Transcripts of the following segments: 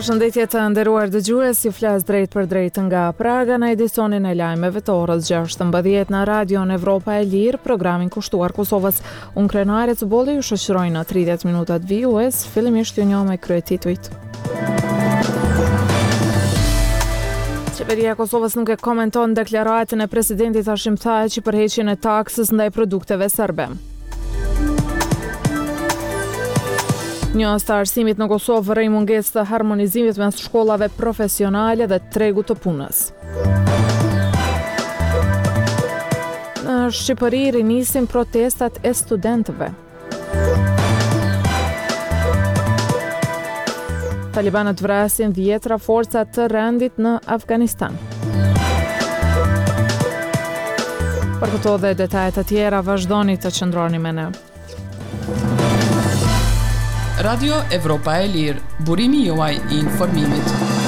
Përshëndetje të nderuar dëgjues, ju flas drejt për drejt nga Praga në edicionin e lajmeve të orës 16 në Radion Evropa e Lirë, programin kushtuar Kosovës. Unë Krenare Cubolli ju shoqëroj në 30 minutat vijues, fillimisht ju njoh me kryetituit. Qeveria e Kosovës nuk e komenton deklaratën e presidentit Hashim Thaçi për heqjen e taksës ndaj produkteve serbe. Një të arsimit në Kosovë vërrej mungesë të harmonizimit mes shkollave profesionale dhe tregut të punës. Në Shqipëri rinisin protestat e studentëve. Talibanët vrasin 10 forca të rendit në Afganistan. Për këto dhe detajet të tjera vazhdoni të qëndroni me ne. Radio Evropa e Lirë, burimi juaj I informimit.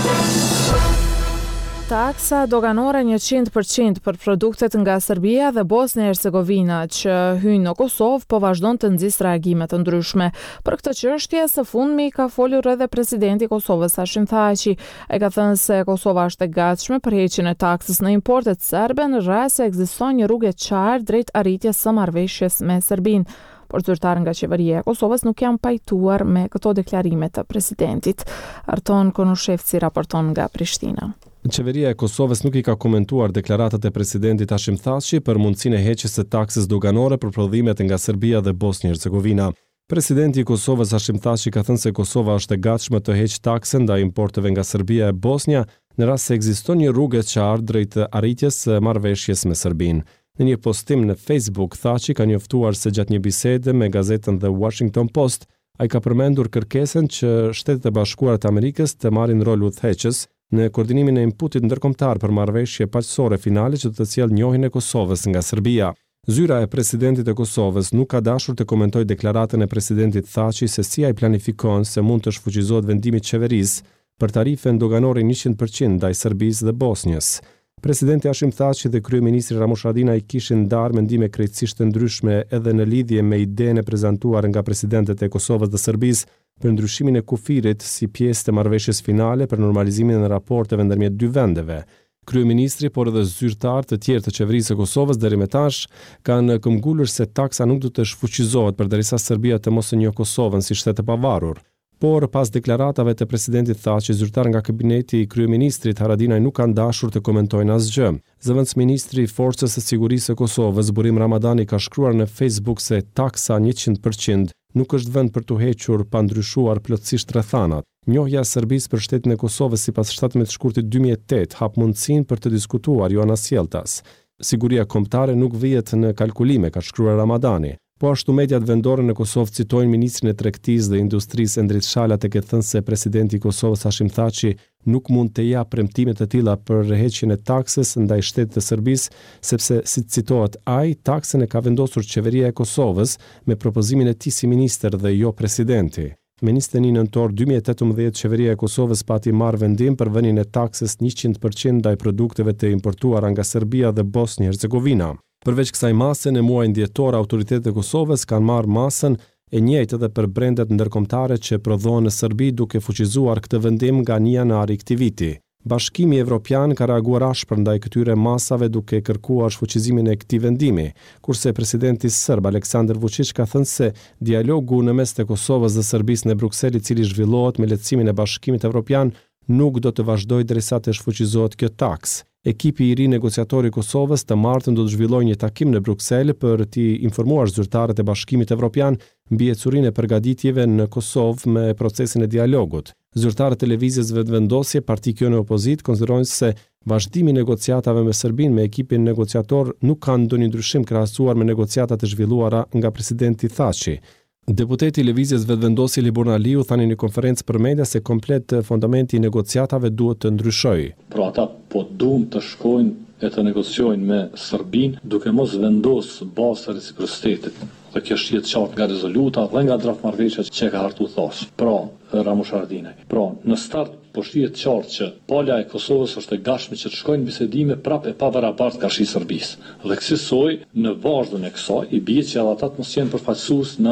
Taksa doganore 100% për produktet nga Serbia dhe Bosnia e Hercegovina që hyjnë në Kosovë po vazhdon të nxjisë reagime të ndryshme. Për këtë çështje së fundmi ka folur edhe presidenti I Kosovës Hashim Thaçi. Ai ka thënë se Kosova është e gatshme për heqjen e taksës në importet serbe në rast se ekziston një rrugë e qartë drejt arritjes së marrëveshjes me Serbinë. Por zyrtarë nga qeveria e Kosovës nuk janë pajtuar me këto deklarime të presidentit. Arton Konushevci raporton nga Prishtina. Qeveria e Kosovës nuk I ka komentuar deklaratat e presidentit Hashim Thaçi për mundësinë e heqjes së taksës doganore për prodhimet nga Serbia dhe Bosnia e Hercegovina. Presidenti I Kosovës Hashim Thaçi ka thënë se Kosova është e gatshme të heqë taksën ndaj importeve nga Serbia e Bosnia në rast se ekziston një rrugë e qartë drejt arritjes së marrëveshjes me Serbinë. Në një postim në Facebook, Thaçi ka njoftuar se gjatë një bisede me gazetën The Washington Post, ai ka përmendur kërkesën që Shtetet e Bashkuara të Amerikës të marrin rol udhëheqës në koordinimin e inputit ndërkombëtar për marrëveshje paqësore finale që të sjellë njohjen e Kosovës nga Serbia. Zyra e presidentit e Kosovës nuk ka dashur të komentojë deklaratën e presidentit Thaçi se si ai planifikon se mund të shfuqizohet vendimi I qeverisë për tarife doganore 100% ndaj Serbisë dhe Bosnjës. Presidenti Hashim Thaçi dhe kryeministri Ramush Haradinaj kishin ndarë mendime krejtësisht të ndryshme edhe në lidhje me idenë e prezantuar nga presidentet e Kosovës dhe Serbisë për ndryshimin e kufirit si pjesë të marrëveshjes finale për normalizimin e raporteve ndërmjet dy vendeve. Kryeministri, por edhe zyrtarë të tjerë të qeverisë së Kosovës deri më tash kanë këmbgulur se taksa nuk do të shfuqizohet përderisa Serbia të mos e njohë Kosovën si shtet e pavarur. Por pas deklaratave të presidentit Thaçi, zyrtar nga kabineti I kryeministrit Haradinaj nuk kanë dashur të komentojnë asgjë. Zëvendësministri I Forcës së Sigurisë së Kosovës, Burim Ramadani, ka shkruar në Facebook se taksa 100% nuk është vend për të hequr pa ndryshuar plotësisht rrethanat. Njohja e Serbisë për shtetin e Kosovës sipas 17 shkurtit 2008 hap mundësinë për të diskutuar Joana Sjelltas. Siguria kombëtare nuk vihet në kalkulime, ka shkruar Ramadani. Po ashtu mediat vendore në Kosovë citojnë ministrin e tregtisë dhe industrisë Endrit Shala tek e thënë se presidenti I Kosovës Hashim Thaçi nuk mund të japë premtime të tilla për heqjen e taksës ndaj shtetit të Serbisë, sepse si citohet ai, taksën e ka vendosur qeveria e Kosovës me propozimin e tij si ministër dhe jo presidenti. Me 21 nëntor 2018 qeveria e Kosovës pati marrë vendim për vënien e taksës 100% ndaj produkteve të importuara nga Serbia dhe Bosnia e Hercegovina. Përveç kësaj mase, në muajin dhjetor, autoritetet e Kosovës kanë marrë masën e njëjtë edhe për brendet ndërkombëtare që prodhohen në Serbi duke fuqizuar këtë vendim nga 1 janari këtij viti. Bashkimi Evropian ka reaguar ashpër ndaj këtyre masave duke kërkuar shfuqizimin e këtij vendimi, kurse presidenti serb Aleksandar Vučić ka thënë se dialogu në mes të Kosovës dhe Serbisë në Bruksel, I cili zhvillohet me lehtësimin e Bashkimit Evropian, nuk do të vazhdojë derisa të shfuqizohet kjo taksë. Ekipi I ri negociatori I Kosovës të martën do të zhvillojë një takim në Bruksel për t'i informuar zyrtarët e Bashkimit Evropian mbi ecurinë e përgatitjeve në Kosovë me procesin e dialogut. Zyrtarët e lëvizjes vetëvendosje, partia në opozitë, konsiderojnë se vazhdimi I negociatave me Serbinë me ekipin negociator nuk ka ndonjë ndryshim krahasuar me negociatat e zhvilluara nga presidenti Thaçi. Deputeti I lëvizjes vetëvendosje Libor Aliu tani në konferencë për media se komplet fundamenti I negociatave duhet të ndryshojë. Pra ata po duam të shkojnë e të negociojnë me Serbinë duke mos vendosur bazë reciprocitetit. Dhe kjo është jetë qartë nga rezoluta dhe nga draftmarrëveshja që ka hartu thash. Pra, Ramush Haradinaj. Pra, në start po shihet qartë që pala e Kosovës është e gatshme që të shkojnë bisedime prapë e pabarabartë karshi Serbisë. Dhe kësaj në vazhdon e kësaj I bie që ata të mos jenë përfaqësues në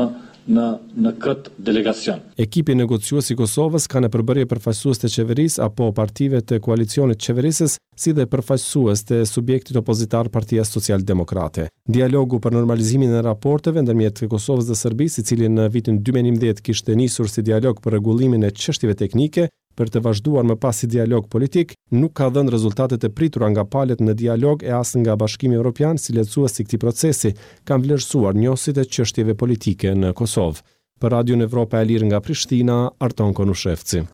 në këtë delegacion. Ekipi negociues i Kosovës ka në përbërje përfaqësues të qeverisë apo partive të koalicionit qeverisës, si dhe përfaqësues të subjektit opozitar Partia Social-Demokrate. Dialogu për normalizimin e raporteve ndërmjet Kosovës dhe Serbisë, i cili në vitin 2011 kishte nisur si dialog për rregullimin e çështjeve teknike, për të vazhduar më pas si dialog politik, nuk ka dhënë rezultatet e pritura nga palët në dialog e as nga Bashkimi Evropian, si lehtësues i këtij procesi, kanë vlerësuar njohësit e çështjeve politike në Kosovë. Për Radion Evropa e Lirë nga Prishtina, Arton Konushevci.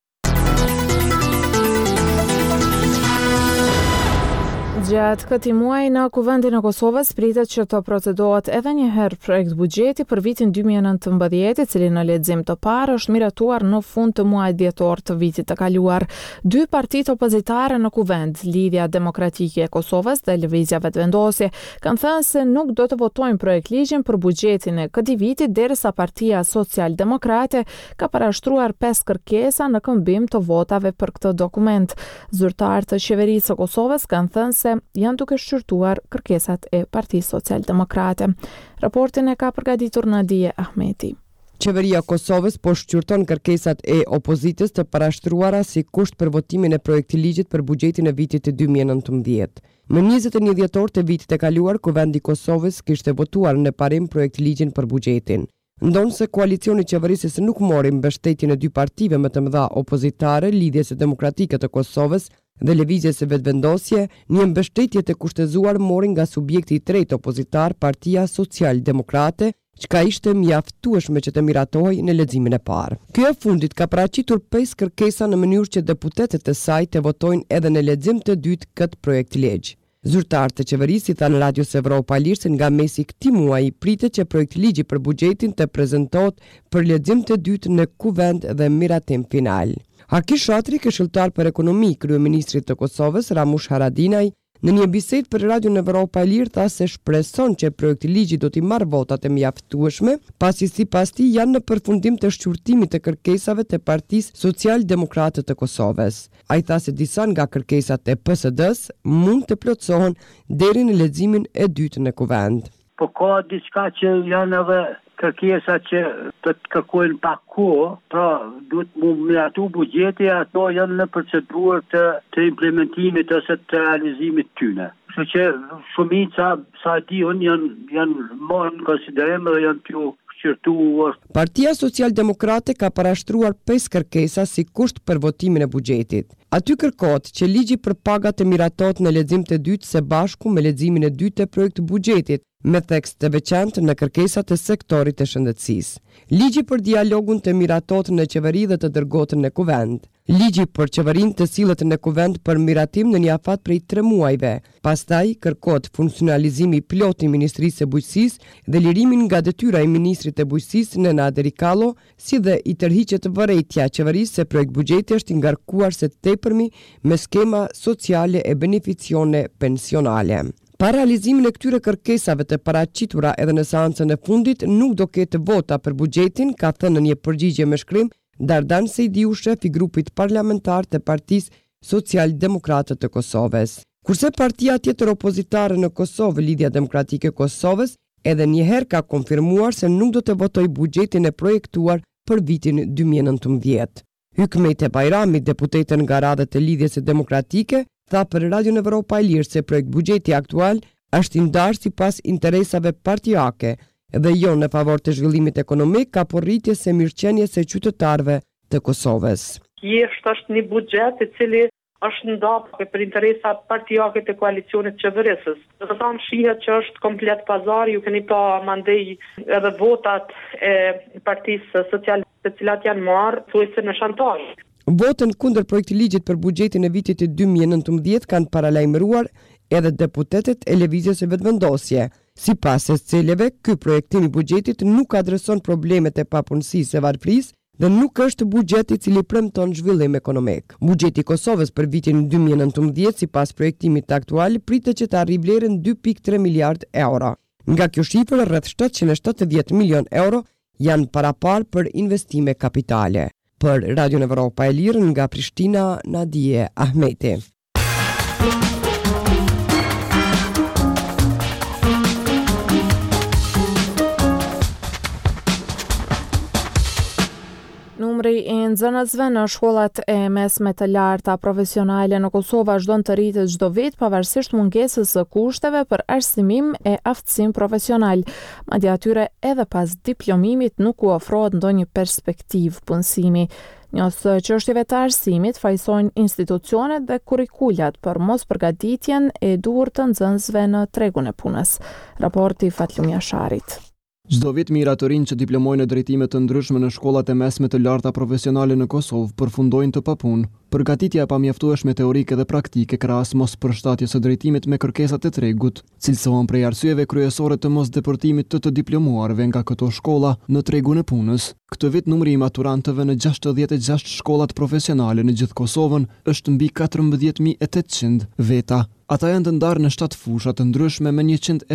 Gjatë këtij muaji në Kuvendin e Kosovës pritet që të procedohet edhe një herë projekt buxheti për vitin 2019, i cili në lexim të parë është miratuar në fund të muajit dhjetor të vitit të kaluar. Dy partitë opozitare në Kuvend, Lidhja Demokratike e Kosovës dhe Lëvizja Vetëvendosje, kanë thënë se nuk do të votojnë projekt ligjin për buxhetin e këtij viti derisa Partia Social-Demokrate ka parashtruar 5 kërkesa në këmbim të votave për këtë dokument. Zyrtarët e qeverisë së Kosovës kanë thënë se janë duke shqyrtuar kërkesat e Partisë Social-Demokrate. Raportin e ka përgatitur Nadia Ahmeti. Qeveria Kosovës po shqyrton kërkesat e opozitës të parashtruara si kusht për votimin e projektit ligjit për buxhetin e vitit të 2019. Më 21 dhjetor të vitit e kaluar, Kuvendi i Kosovës kishte votuar në parim projekt ligjin për buxhetin. Ndonse koalicioni qeverisës nuk mori mbështetjen e dy partive më të mëdha opozitare, Lidhjes së Demokratike të Kosovës dhe Lëvizjes së Vetëvendosje, një mbështetje të kushtezuar mori nga subjekti i tretë opozitar, Partia Social-Demokrate, çka ishte mjaftueshme që të miratohej në leximin e parë. Kjo e fundit ka paraqitur 5 kërkesa në mënyrë që deputetët e saj të votojnë edhe në lexim të dytë këtë projekt ligj. Zyrtarët e qeverisë thanë Radios Evropa e Lirë se nga mesi këtij muaji pritet që projekt ligji për buxhetin të prezantohet për lexim të dytë në Kuvend dhe miratim final. Haki Shatri, këshilltar për ekonomi, kryeministrit të Kosovës Ramush Haradinaj, në një bisedë për Radion Evropa e Lirë tha se shpreson që projekti ligji do t'i marrë votat e mjaftueshme, pasi sipas tij janë në përfundim të shqyrtimit të kërkesave të Partisë Social-Demokrate të Kosovës. Ai tha se disa nga kërkesat e PSD-s mund të plotësohen deri në leximin e dytë në Kuvend. Po ka diçka që janë edhe kërkesa që të kërkojnë pak kohë, pra duhet mu miratu buxheti, ato janë në procedurë të implementimit ose të realizimit tyne. Kështu që shumica sa di unë janë marrë në konsiderim dhe janë të shqyrtuar. Partia Social-Demokrate ka parashtruar 5 kërkesa si kusht për votimin e buxhetit. Aty kërkohet që ligji për pagat të miratohet në lexim të dytë së bashku me leximin e dytë të projektit buxhetit, me tekst të veçantë në kërkesat e sektorit të shëndetësisë. Ligji për dialogun të miratohet në qeveri dhe të dërgohet në Kuvend. Ligji për qeverinë të sillet në Kuvend për miratim në një afat prej 3 muajve. Pastaj kërkohet funksionalizimi plot i Ministrisë së Bujqësisë dhe lirimin nga detyra i Ministrit të Bujqësisë Nena Derikalo, si dhe i tërhiqet vërejtja e qeverisë se projekt buxheti është i ngarkuar së tepërmi me skema sociale e beneficione pensionale. Pa realizimin e këtyre kërkesave të paraqitura edhe në seancën e fundit, nuk do ketë vota për buxhetin, ka thënë në një përgjigje me shkrim Dardan Sejdiu, shef i grupit parlamentar të Partisë Social-Demokrate të Kosovës. Kurse partia tjetër opozitare në Kosovë, Lidhja Demokratike e Kosovës, edhe një herë ka konfirmuar se nuk do të votojë buxhetin e projektuar për vitin 2019. Hykmete Bajrami, deputete nga radhët e Lidhjes së Demokratike, tha për Radion Evropa e Lirë se projekt buxheti aktual është i ndarë sipas interesave partijake dhe jo në favor të zhvillimit ekonomik, ka porritje se mirëqenies së qytetarëve të Kosovës. Është një buxhet i cili është ndarë për interesa partijake të koalicionit qeverisës. Do të thonë shihet që është komplet pazar, ju keni pa mandej edhe votat e Partisë Sociale, të cilat janë marrë thuajse në shantazh. Votën kundër projektit ligjit për buxhetin e vitit 2019 kanë paralajmëruar edhe deputetët e Lëvizjes së Vetëvendosje. Sipas së cilëve, ky projektim i buxhetit nuk adreson problemet e papunësisë së varfërisë dhe nuk është buxhet i cili premton zhvillim ekonomik. Buxheti i Kosovës për vitin 2019, sipas projektimit aktual, pritet që të arrijë vlerën 2.3 miliard euro. Nga kjo shifër, rreth 770 milion euro janë parapar për investime kapitale. Për Radion Evropa e Lirë nga Prishtina, Nadia Ahmeti. nxënësve në shkollat e mesme të larta profesionale në Kosovë vazhdon të rritet çdo vit pavarësisht mungesës së kushteve për arsimim e aftësim profesional. Madje atyre edhe pas diplomimit nuk u ofrohet ndonjë perspektivë punësimi. Njës çështjeve të arsimit fajsojnë institucionet dhe kurrikulat për mos përgatitjen e duhur të nxënësve në tregun e punës. Raporti Fatlum Jasharit. Çdo vit mira të rinj që diplomojnë në drejtime të ndryshme në shkollat e mesme të larta profesionale në Kosovë përfundojnë të papunë. Përgatitja e pamjaftueshme teorike dhe praktike krahas mos përshtatjes së drejtimit me kërkesat e tregut, cilësohen prej arsyeve kryesore të mos deportimit të diplomuarve nga këto shkolla në tregun e punës. Këtë vit numri i maturantëve në 66 shkollat profesionale në gjithë Kosovën është mbi 14.800 veta. Ata janë të ndarë në 7 fusha të ndryshme me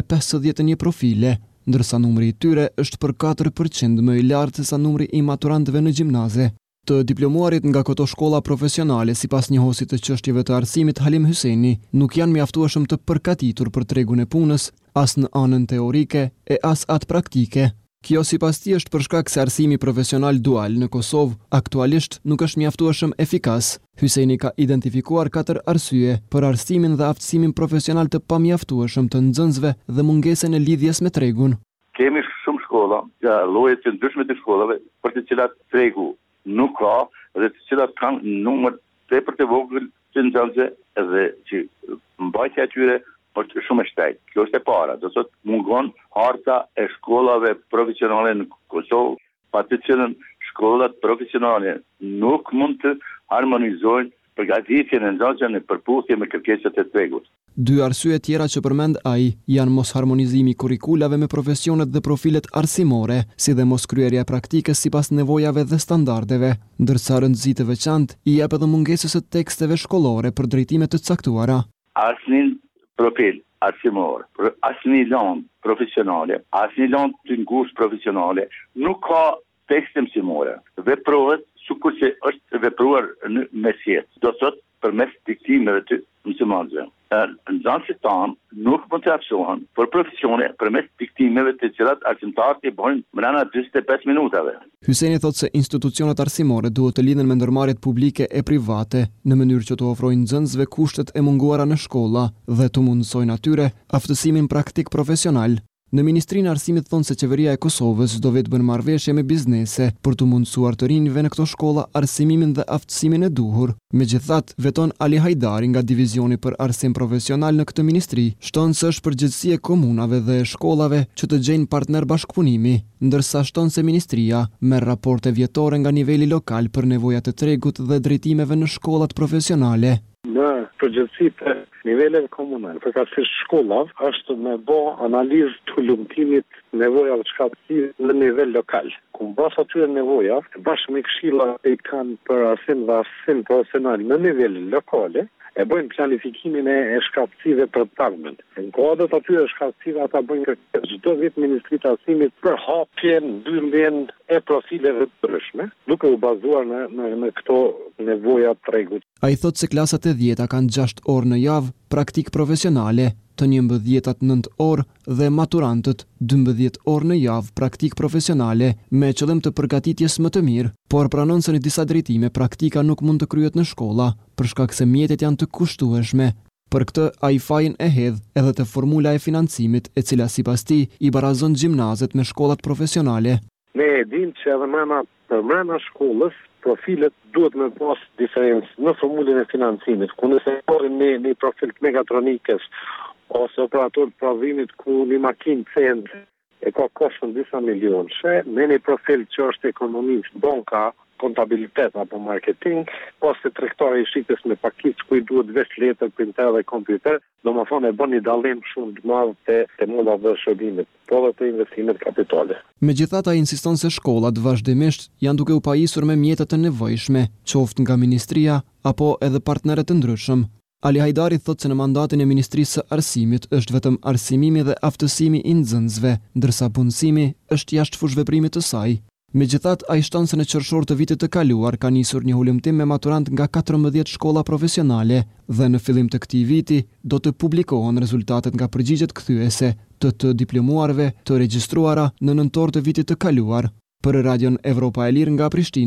151 profile, ndërsa numri i tyre është për 4% më i lartë se sa numri i maturantëve në gjimnaze. Të diplomuarit nga këto shkolla profesionale, sipas njohuesit të çështjeve të arsimit Halim Hyseni, nuk janë mjaftueshëm të përgatitur për tregun e punës, as në anën teorike e as atë praktike. Kjo sipas tij është për shkak se arsimi profesional dual në Kosovë aktualisht nuk është mjaftueshëm efikas. Hyseni ka identifikuar 4 arsye për arsimin dhe aftësimin profesional të pamjaftueshëm të nxënësve dhe mungesën e lidhjes me tregun. Kemi shumë shkolla, lloje të ndryshme të shkollave për të cilat tregu nuk ka dhe të cilat kanë numër tepër të vogël të nxënësve dhe që mbajtja e tyre është shumë e shpejtë. Kjo është e para, do thotë mungon harta e shkollave profesionale në Kosovë, pa të cilën shkollat profesionale nuk mund të harmonizojnë përgatitjen e nxënësve në përputhje me kërkesat e tregut. 2 arsye tjera që përmend ai janë mos harmonizimi kurikulave me profesionet dhe profilet arsimore, si dhe mos kryerja e praktikës sipas nevojave dhe standardeve, ndërsa rëndësi të veçantë i jep edhe mungesës së teksteve shkollore për drejtime të caktuara. Asnjë profil arsimor, asnjë lëndë profesionale, asnjë lëndë të ngushtë profesionale nuk ka tekste mësimore. Veprohet sikur që është vepruar në mesjet. Do thotë përmes diktimeve të mësimorëve. Nxënësit tanë nuk mund të afsohen për profesione përmes diktimeve të cilat arsimtarët i bojnë brenda 45 minutave. Hyseni thotë se institucionet arsimore duhet të lidhen me ndërmarrjet publike e private në mënyrë që të ofrojnë nxënësve kushtet e munguara në shkolla dhe të mundësojnë atyre aftësimin praktik profesional. Në Ministrinë e Arsimit thonë se qeveria e Kosovës do vetë bën marrëveshje me biznese për të mundësuar të rinjve në këto shkolla arsimimin dhe aftësimin e duhur. Megjithatë, veton Ali Hajdari nga Divizioni për Arsim Profesional në këtë ministri, shton se është përgjegjësi e komunave dhe e shkollave që të gjejnë partner bashkëpunimi, ndërsa shton se ministria merr raporte vjetore nga niveli lokal për nevojat e tregut dhe drejtimeve në shkollat profesionale. Në përgjithësi të niveleve komunale, përkatësisht shkollave, është me bë analizë të lumtimit nevojave shkallësive në nivel lokal. Ku mbas atyre nevojave, bashkë me këshillat e kanë për arsim dhe arsim profesional në nivel lokale, e bëjnë planifikimin e shkallësive për të ardhmen. Në kuadër të atyre shkallësive ata bëjnë kërkesë çdo vit Ministritë e Arsimit për hapjen, mbylljen e profileve të ndryshme, duke u bazuar në këto nevoja të tregut. Ai thotë se klasat e 10 kanë 6 orë në javë praktik profesionale, të 11-at 9 orë dhe maturantët 12 orë në javë praktik profesionale me qëllim të përgatitjes më të mirë, por pranon se në disa drejtime praktika nuk mund të kryhet në shkolla për shkak se mjetet janë të kushtueshme. Për këtë ai fajin e hedh edhe te formula e financimit, e cila sipas tij i barazon gjimnazet me shkollat profesionale. Ne e dim që edhe brenda shkollës profilet duhet me pas diferencë në formulën e financimit, ku nëse marrim një profil të mekatronikës ose operator të prodhimit ku një makinë cent e ka koshtën disa milionë, me një profil që është ekonomist, banka, kontabilitet apo marketing, ose tregtari i shitjes me pakicë ku i duhet veç letër, printer dhe kompjuter, domethënë e bën një dallim shumë të madh te moda dhe shërbimit, po dhe të investimet kapitale. Megjithatë, ai insiston se shkollat vazhdimisht janë duke u pajisur me mjete të nevojshme, qoftë nga ministria apo edhe partnerët të ndryshëm. Ali Hajdari thotë se në mandatin e Ministrisë së Arsimit është vetëm arsimimi dhe aftësimi i nxënësve, ndërsa punësimi është jashtë fushveprimit të saj. Megjithatë, ai shton se në qershor të vitit të kaluar ka nisur një hulumtim me maturant nga 14 shkolla profesionale dhe në fillim të këtij viti do të publikohen rezultatet nga përgjigjet kthyese të diplomuarve të regjistruara në nëntor të vitit të kaluar. Për Radion Evropa e Lirë nga Prishtina,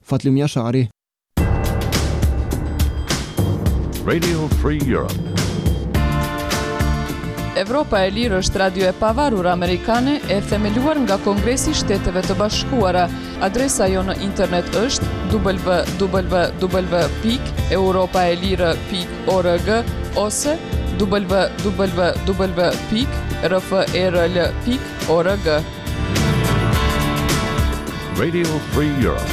Fatlim Jashari. Radio Free Europe. Evropa e Lirë është radio e pavarur amerikane e themeluar nga Kongresi i Shteteve të Bashkuara. Adresa jo në internet është www.europaelire.org ose www.rfrl.org. Radio Free Europe.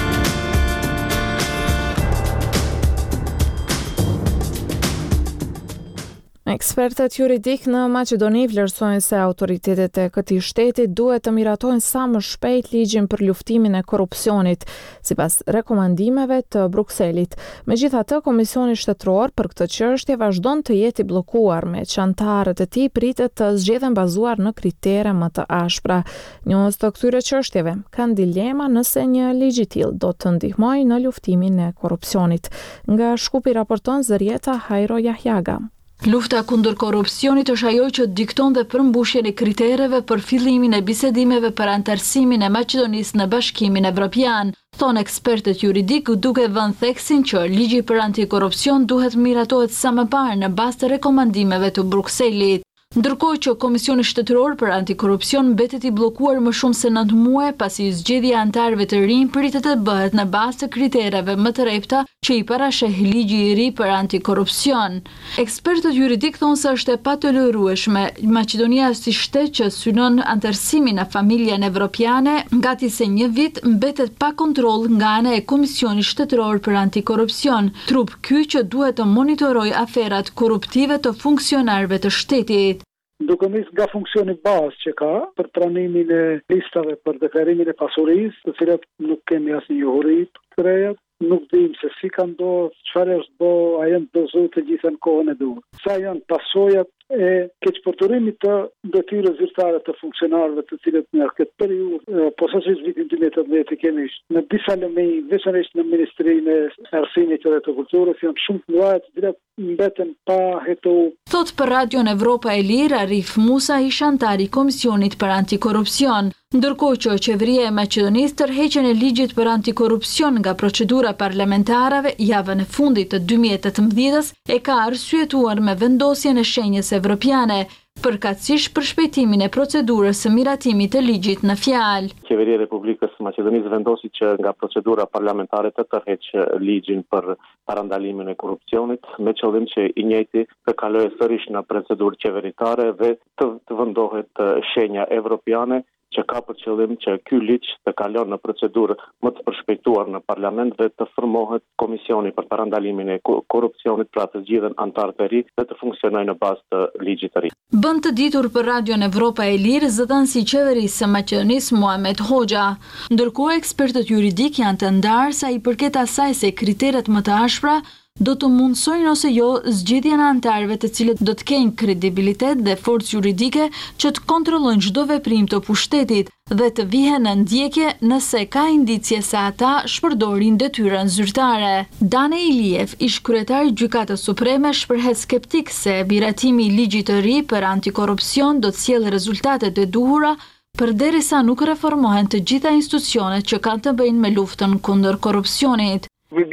Ekspertët juridik në Maqedoni vlerësojnë se autoritetet e këtij shteti duhet të miratojnë sa më shpejt ligjin për luftimin e korrupsionit, sipas rekomandimeve të Brukselit. Megjithatë, Komisioni Shtetëror për këtë çështje vazhdon të jetë i bllokuar, me që anëtarët e tij pritet të zgjedhen bazuar në kritere më të ashpra. Njohës të këtyre çështjeve kanë dilema nëse një ligj i tillë do të ndihmojë në luftimin e korrupsionit. Nga Shkupi raporton Zërieta Hajro Jahjaga. Lufta kundër korrupsionit është ajo që dikton dhe përmbushjen e kritereve për fillimin e bisedimeve për anëtarësimin e Maqedonisë në Bashkimin Evropian, thonë ekspertët juridik, duke vënë theksin që ligji për antikorrupsion duhet miratohet sa më parë në bazë të rekomandimeve të Brukselit. Ndërkohë që Komisioni Shtetëror për Antikorrupsion mbetet i bllokuar më shumë se 9 muaj pasi zgjedhja e anëtarëve të rinj pritet të bëhet në bazë të kritereve më të rrepta që i parasheh ligji i ri për antikorrupsion. Ekspertët juridik thonë se është e patolerueshme Maqedonia si shtet që synon anëtarësimin në familjen evropiane, gati se një vit mbetet pa kontroll nga ana e Komisionit Shtetëror për Antikorrupsion, trup ky që duhet të monitorojë aferat korruptive të funksionarëve të shtetit. Duke nis nga funksioni bazë që ka për pranimin e listave për deklarimin e pasurisë, të cilat nuk kemi asnjë njohuri të reja, nuk dim se si ka ndodhur, çfarë është bë, a janë dozuar të gjitha në kohën e duhur. Sa janë pasojat e keqpërdorimit të detyrës zyrtare të funksionarëve të cilët në këtë periudhë, posaçërisht vitin 2018 kemi në disa lëmej, veçanërisht në Ministrinë e Arsimit dhe të Kulturës, janë shumë të mëdha të cilat mbeten pa hetuar. Thot për Radion Evropa e Lirë, Arif Musa, ish antar i Komisionit për Antikorrupsion, ndërkohë që qeveria e Maqedonisë tërheqjen e ligjit për antikorrupsion nga procedura parlamentarave javën e fundit të 2018-s e ka arsyetuar me vendosjen e shenjës evropiane, përkatësisht për shpejtimin e procedurës së miratimit të ligjit në fjalë. Qeveria e Republikës së Maqedonisë vendosi që nga procedura parlamentare të tërheqë ligjin për parandalimin e korrupsionit, me qëllim që i njëjti të kalojë sërish në procedurë qeveritare dhe të vendohet shenja evropiane, që ka për qëllim që ky ligj të kalon në procedurë më të përshpejtuar në parlament dhe të formohet komisioni për parandalimin e korrupsionit, pra të zgjidhen anëtarë të ri dhe të funksionojë në bazë të ligjit të ri. Bën të ditur për Radion Evropa e Lirë zëdhënësi i qeverisë së Maqedonisë Muhamet Hoxha. Ndërkohë ekspertët juridik janë të ndarë sa i përket asaj se kriteret më të ashpra do të mundsojnë ose jo zgjedhjen e anëtarëve të cilët do të kenë kredibilitet dhe forcë juridike që të kontrollojnë çdo veprim të pushtetit dhe të vihen në ndjekje nëse ka indicje se ata shpërdorin detyrën zyrtare. Dane Iliev, ish kryetari i Gjykatës Supreme, shpreh skeptik se miratimi i ligjit të ri për antikorrupsion do të sjellë rezultatet e duhura përderisa nuk reformohen të gjitha institucionet që kanë të bëjnë me luftën kundër korrupsionit.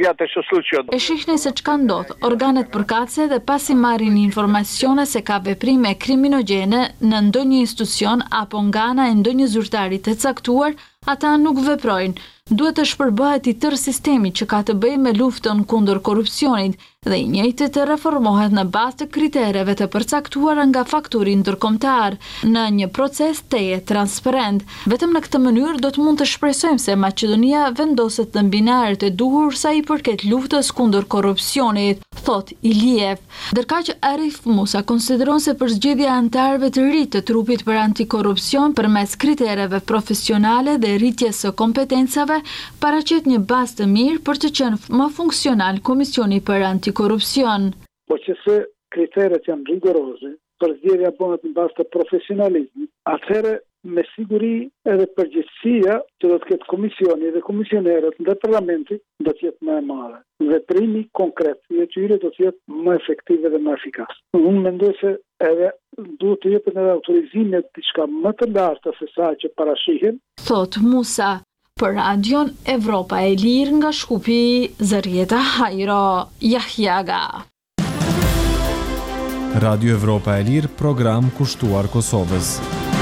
E shihni se çka ndodh. Organet përkatëse dhe pasi marrin informacione se ka veprime kriminogjene në ndonjë institucion apo nga ana e ndonjë zyrtari të caktuar, ata nuk veprojnë. Duhet të shpërbëhet i tërë sistemi që ka të bëjë me luftën kundër korrupsionit dhe i njëjti të reformohet në bazë të kritereve të përcaktuara nga fakturi ndërkombëtar në një proces teje transparent. Vetëm në këtë mënyrë do të mund të shpresojmë se Maqedonia vendoset në binaret e duhur sa i përket luftës kundër korrupsionit, thot Iliev. Ndërkaq Arif Musa konsideron se për zgjedhja e anëtarëve të ri të trupit për antikorrupsion përmes kritereve profesionale dhe rritjes së kompetencave paraqet një bazë të mirë për të qenë më funksional Komisioni për Antikorrupsion. Po që se kriteret janë rigoroze, për zgjedhja bëhet në bazë të profesionalizmit, atëherë me siguri edhe përgjegjësia që do të ketë komisioni dhe komisionerët dhe parlamenti do të jetë më e madhe. Veprimi konkret i tyre do të jetë më efektiv dhe më efikas. Unë mendoj se edhe duhet të jepen edhe autorizime diçka më të larta se sa që parashihen. Thot Musa. për Radion Evropa e Lirë nga Shkupi, Zërieta Hajro Jahjaga. Radio Evropa e Lirë, program kushtuar Kosovës.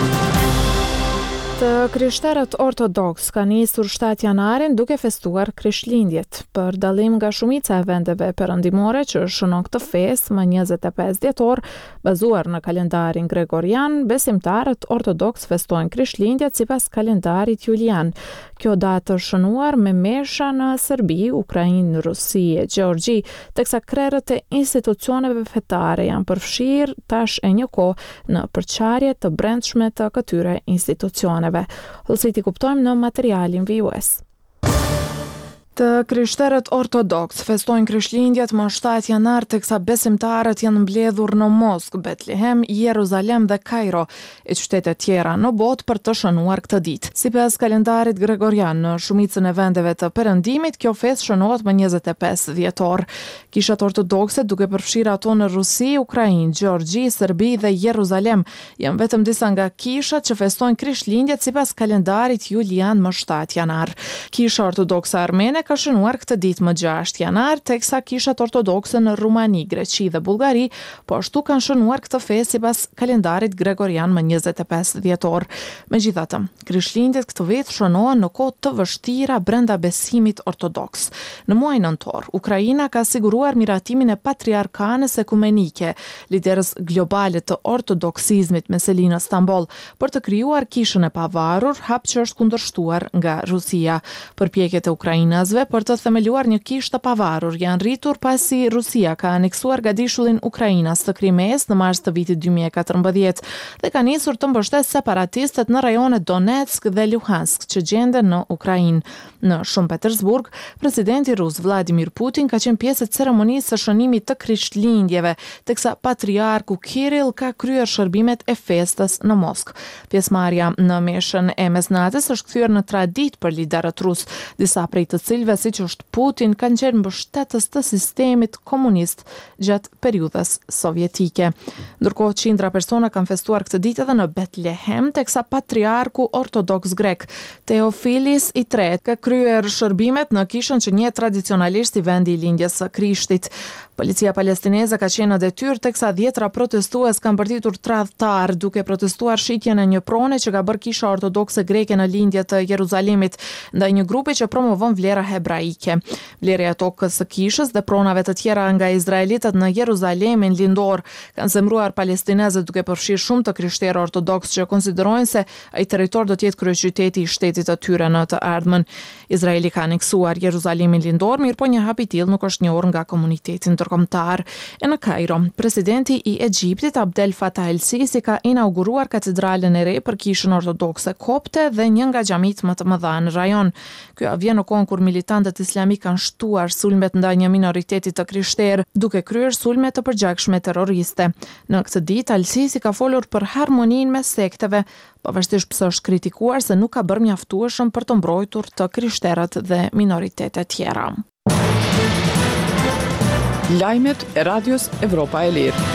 Të krishterët ortodoks ka nisur 7 janarin duke festuar Krishtlindjet. Për dallim nga shumica e vendeve perëndimore që shënon këtë festë më 25 dhjetor, bazuar në kalendarin gregorian, besimtarët ortodoks festojnë Krishtlindjet sipas kalendarit julian. Kjo datë është shënuar me mesha në Serbi, Ukrainë, Rusi e Gjeorgji, teksa krerët e institucioneve fetare janë përfshirë tash e një kohë në përçarje të brendshme të këtyre institucioneve. Ose ti kuptojmë në materialin vijues. Të krishterët ortodoks festojnë Krishtlindjet më 7 janar teksa besimtarët janë mbledhur në Moskë, Betlehem, Jeruzalem dhe Kairo, e qytete tjera në botë për të shënuar këtë ditë. Sipas kalendarit gregorian, në shumicën e vendeve të perëndimit, kjo festë shënohet më 25 dhjetor. Kishat ortodokse, duke përfshirë ato në Rusi, Ukrainë, Gjeorgji, Serbi dhe Jeruzalem, janë vetëm disa nga kishat që festojnë Krishtlindjet sipas kalendarit julian më 7 janar. Kisha ortodokse armene ka shënuar këtë ditë më 6 janar, teksa kishat ortodokse në Rumani, Greqi dhe Bullgari, po ashtu kanë shënuar këtë festë sipas kalendarit gregorian më 25 dhjetor. Megjithatë, Krishtlindjet këtë vit shënohen në kohë të vështira brenda besimit ortodoks. Në muajin nëntor, Ukraina ka siguruar miratimin e patriarkanës ekumenike, liderës globale të ortodoksizmit me Selina Stambol, për të krijuar kishën e pavarur, hap që është kundërshtuar nga Rusia. Përpjekjet e ukrainasve për të themeluar një kishë të pavarur janë rritur pasi Rusia ka aneksuar gadishullin Ukrainas të Krimeas në mars të vitit 2014 dhe ka nisur të mbështetë separatistët në rajonet Donetsk dhe Luhansk që gjenden në Ukrainë. Në Shën Petersburg, presidenti rus Vladimir Putin ka qenë pjesë e ceremonisë së shënimit të Krishtlindjeve, teksa patriarku Kirill ka kryer shërbimet e festës në Moskë. Pjesëmarrja në meshën e mesnatës është kthyer në traditë për liderët rus, disa prej të cilëve siç është Putin kanë qenë mbështetës të sistemit komunist gjatë periudhës sovjetike. Ndërkohë qindra persona kanë festuar këtë ditë edhe në Betlehem, teksa patriarku ortodoks grek Teofilis III ka kryer shërbimet në kishën që njihet tradicionalisht si vendi i lindjes së Krishtit. Policia palestineze ka qenë në detyrë teksa 10 protestues kanë bërtitur tradhtar duke protestuar shitjen e një prone që ka bërë kisha ortodokse greke në lindje të Jeruzalemit ndaj një grupi që promovon vlera hebraike. Vlerja e tokës së kishës dhe pronave të tjera nga izraelitët në Jeruzalemin lindor kanë zemruar palestinezët duke përfshirë shumë të krishterë ortodoks që konsiderojnë se ai territor do të jetë kryeqyteti i shtetit të tyre në të ardhmen. Izraeli ka aneksuar Jeruzalemin lindor, mirë po një hap i tillë nuk është njohur nga komuniteti ndërkombëtar. E në Kairo, presidenti i Egjiptit Abdel Fattah el-Sisi ka inauguruar katedralen e re për kishën ortodokse kopte dhe një nga xhamit më të mëdha në rajon. Kjo vjen në kohën kur militantët islamik kanë shtuar sulmet ndaj një minoriteti të krishterë, duke kryer sulme të përgjakshme terroriste. Në këtë ditë, el-Sisi ka folur për harmoninë mes sekteve, pavarësisht pse është kritikuar se nuk ka bërë mjaftueshëm për të mbrojtur të krishterët dhe minoritetet tjera. Lajmet e Radios Evropa e Lirë.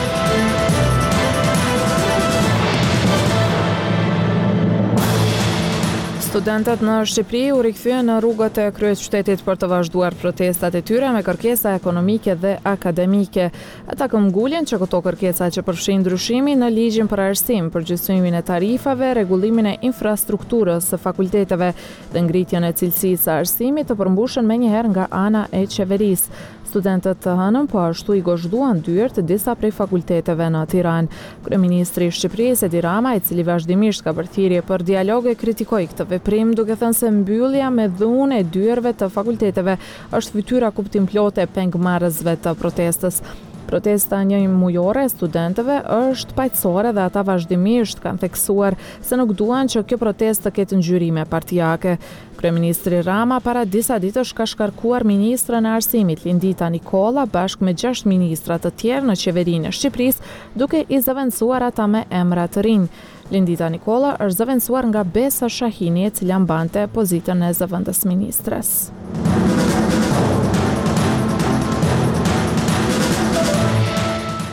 Studentët në Shqipëri u rikthyen në rrugët e kryeqytetit për të vazhduar protestat e tyre me kërkesa ekonomike dhe akademike. Ata këmbgulin që këto kërkesa që përfshin ndryshimin në ligjin për arsim, përgjithësimin e tarifave, rregullimin e infrastrukturës së fakulteteve dhe ngritjen e cilësisë së arsimit të përmbushen menjëherë nga ana e qeverisë. Studentët të hënën po ashtu i gozhduan dyert disa prej fakulteteve në Tiranë. Kryeministri i Shqipërisë Edi Rama, i cili vazhdimisht ka bërë thirrje për dialog, kritikoi këtë veprim duke thënë se mbyllja me dhunë e dyerve të fakulteteve është fytyra kuptimplote e pengmarrësve të protestës. Protesta një mujore e studentëve është paqësore dhe ata vazhdimisht kanë theksuar se nuk duan që kjo protestë të ketë ngjyrime partijake. Kryeministri Rama para disa ditësh ka shkarkuar ministrën e arsimit Lindita Nikolla bashkë me 6 ministra të tjerë në qeverinë e Shqipërisë, duke i zëvendësuar ata me emra të rinj. Lindita Nikolla është zëvendësuar nga Besa Shahini, e cila mbante pozitën e zëvendës ministres.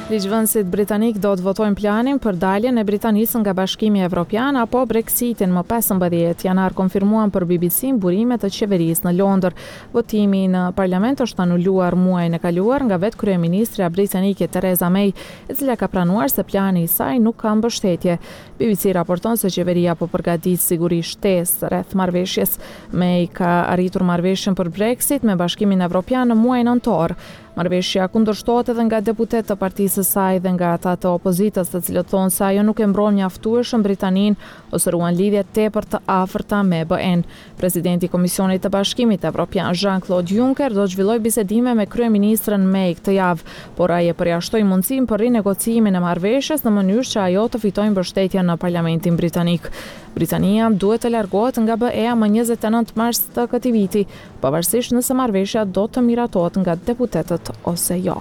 Ligjvënësit britanik do të votojnë planin për daljen e Britanisë nga Bashkimi Evropian apo Brexitin më 15 janar, konfirmuan për BBC burimet të qeverisë në Londër. Votimi në parlament është anuluar muajin e kaluar nga vetë kryeministrja britanike Theresa May, e cila ka pranuar se plani i saj nuk ka mbështetje. BBC raporton se qeveria po përgatit siguri shtesë rreth marrëveshjes. May ka arritur marrëveshjen për Brexit me Bashkimin Evropian në muajin nëntor. Marrëveshja kundërshtohet edhe nga deputet të partisë së saj dhe nga ata të opozitës, të cilët thonë se ajo nuk e mbron mjaftueshëm Britaninë ose ruan lidhje tepër të afërta me BE-n. Presidenti i Komisionit të Bashkimit Evropian Jean-Claude Juncker do të zhvillojë bisedime me kryeministrën May këtë javë, por ai e përjashtoi mundësinë për rinegociimin e marrëveshjes në mënyrë që ajo të fitojë mbështetjen në Parlamentin britanik. Britania duhet të largohet nga BE-a më 29 mars të këtij viti, pavarësisht nëse marrëveshja do të miratohet nga deputetët ose jo.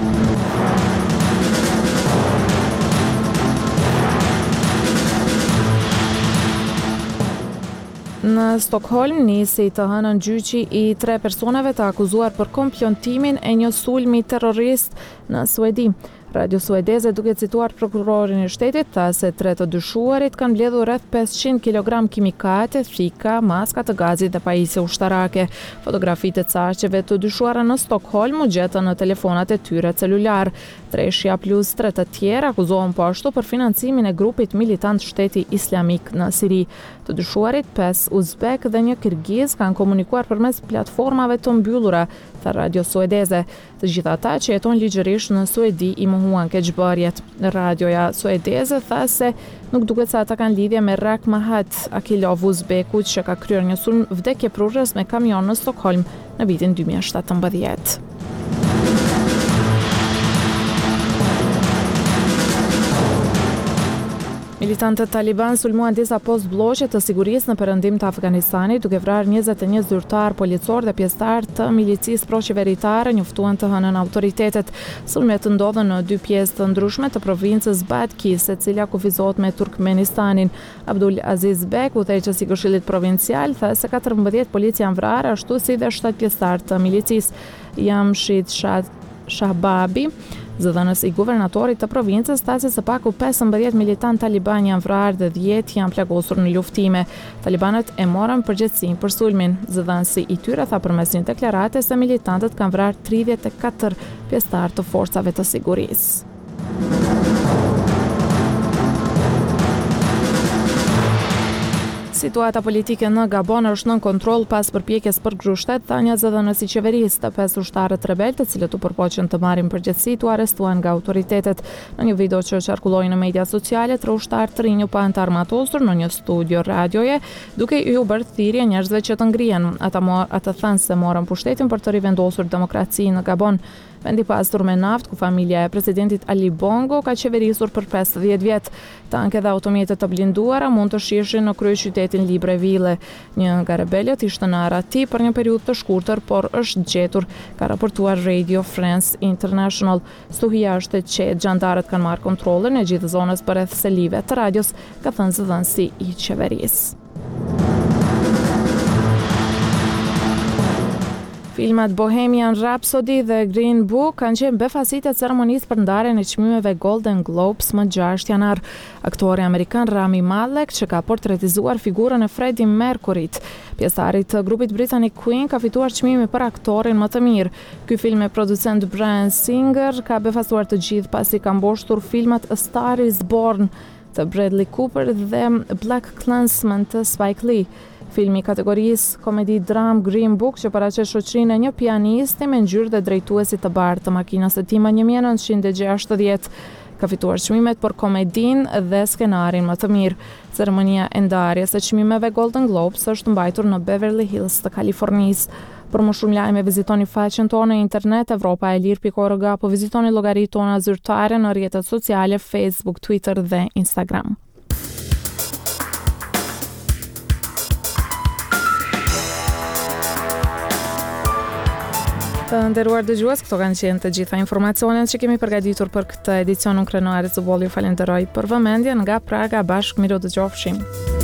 Në Stockholm nisi të hënën gjyqi i 3 personave të akuzuar për komplontimin e një sulmi terrorist në Suedi. Radio suedeze duke cituar prokurorin e shtetit tha se 3 të dyshuarit kanë mbledhur rreth 500 kg kimikate, thika, maska të gazit dhe pajisje ushtarake. Fotografitë e caqeve të dyshuara në Stockholm u gjetën në telefonat e tyre celular. 3 plus 3 të tjerë akuzohen po ashtu për financimin e grupit militant Shteti Islamik në Siri. Të dyshuarit 5 uzbek dhe 1 kirgiz kanë komunikuar përmes platformave të mbyllura, tha Radio suedeze. Të gjitha ata që jeton ligjërisht në Suedi i mohuan keqbërjet. Radioja suedeze tha se nuk duket se ata kanë lidhje me Rak Mahat Akilov uzbekut që ka kryer një sulm vdekjeprurës me kamion në Stockholm në vitin 2017. Militantët Taliban sulmuan disa post bloqe të sigurisë në perëndim të Afganistanit, duke vrarë 21 zyrtar policor dhe pjesëtar të milicisë pro-qeveritare, njoftuan të hënën autoritetet. Sulmet ndodhen në 2 pjesë të ndryshme të provincës Badki, secila kufizohet me Turkmenistanin. Abdul Aziz Bek, udhëheqësi i Këshillit Provincial, tha se 14 polic janë vrarë, ashtu si dhe 7 pjesëtar të milicisë. Jamshid Shahbabi, zëdhënës i guvernatorit të provincës, tha se së paku 15 militant taliban janë vrarë dhe 10 janë plagosur në luftime. Talibanët e morën përgjegjësinë për sulmin. Zëdhënësi i tyre tha përmes një deklarate se militantët kanë vrarë 34 pjesëtar të forcave të sigurisë. Situata politike në Gabon është nën kontroll pas përpjekjes për grushtet, tha një zëdhënës i qeverisë. Të 5 ushtarët rebel, të cilët u përpoqën të marrin përgjegjësi, u arrestuan nga autoritetet. Në një video që qarkulloi në media sociale, 3 ushtarë të rinj u pan të armatosur në një studio radioje, duke i bërë thirrje njerëzve që të ngrihen. Ata thanë se morën pushtetin për të rivendosur demokracinë në Gabon. Vendi pasur me naftë, ku familja e presidentit Ali Bongo ka qeverisur për 50 vjet. Tanke dhe automjete të blinduara mund të shihen në kryeqytetin Libreville. Një nga rebelët ishte në Arati për një periudhë të shkurtër, por është gjetur, ka raportuar Radio France International. Stuhia është që xhandarët kanë marrë kontrollin e gjithë zonës përreth selive të radios, ka thënë zëdhënësi i qeverisë. Filmat Bohemian Rhapsody dhe Green Book kanë qenë befasitë e ceremonisë për ndarjen e çmimeve Golden Globes më 6 janar. Aktori amerikan Rami Malek, që ka portretizuar figurën e Freddie Mercuryt, pjesëtarit të grupit britanik Queen, ka fituar çmimin për aktorin më të mirë. Ky film me producent Bryan Singer ka befasuar të gjithë pasi ka mboshtur filmat A Star is Born të Bradley Cooper dhe Black Klansman të Spike Lee. Filmi kategorisë komedi dram Green Book, që paraqet shoqërinë e një pianisti me ngjyrë dhe drejtuesit të bardhë të makinës së tij më 1960, ka fituar çmimet për komedinë dhe skenarin më të mirë. Ceremonia e ndarjes së çmimeve Golden Globes është mbajtur në Beverly Hills të Kalifornisë. Për më shumë lajme vizitoni faqen tonë në internet evropaelir.org apo vizitoni llogaritë tona zyrtare në rrjetet sociale Facebook, Twitter dhe Instagram. Të nderuar dëgjues, këto kanë qenë të gjitha informacionet që kemi përgatitur për këtë edicion. Unë Krenuar Zubolli, ju falenderoj për vëmendjen nga Praga. Bashkë miru dëgjofshim.